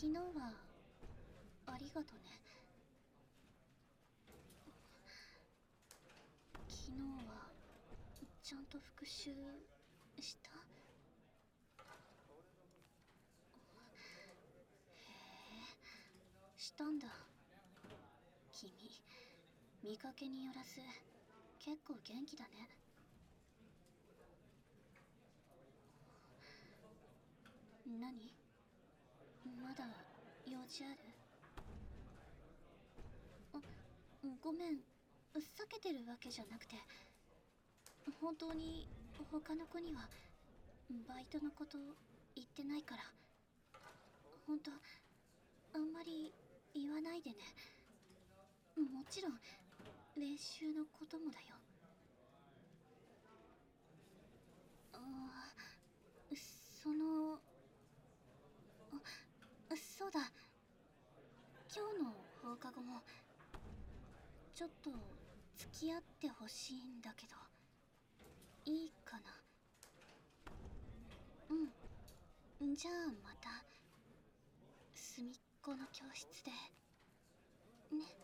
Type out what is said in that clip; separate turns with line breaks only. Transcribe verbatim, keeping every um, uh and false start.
昨日はありがとね。昨日はちゃんと復習した？したんだ。君、見かけによらず結構元気だね。何？まだ用事ある？あ、ごめん、避けてるわけじゃなくて、本当に他の子にはバイトのこと言ってないから、本当あんまり言わないでね。もちろん練習のこともだよ。ああ、その、あ、そうだ、今日の放課後もちょっと付き合ってほしいんだけど、いいかな？うん、じゃあまた隅っこの教室でね。